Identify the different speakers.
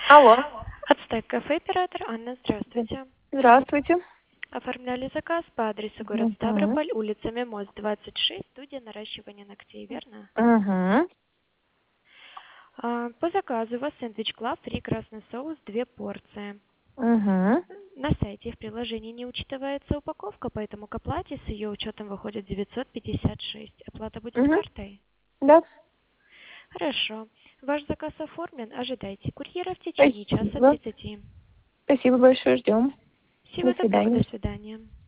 Speaker 1: Алло.
Speaker 2: Ацтек кафе оператор Анна, здравствуйте.
Speaker 1: Здравствуйте.
Speaker 2: Оформляли заказ по адресу город Ставрополь, улица Мимоз, 26, студия наращивания ногтей, верно?
Speaker 1: Угу.
Speaker 2: По заказу у вас сэндвич Клаб, фри красный соус, 2 порции.
Speaker 1: Угу.
Speaker 2: На сайте в приложении не учитывается упаковка, поэтому к оплате с ее учетом выходит 956. Оплата будет
Speaker 1: Угу.
Speaker 2: картой?
Speaker 1: Да.
Speaker 2: Хорошо. Ваш заказ оформлен, ожидайте курьера в течение часа
Speaker 1: Спасибо.
Speaker 2: 30.
Speaker 1: Спасибо большое, ждем.
Speaker 2: Всего
Speaker 1: До
Speaker 2: доброго, до
Speaker 1: свидания.
Speaker 2: свидания.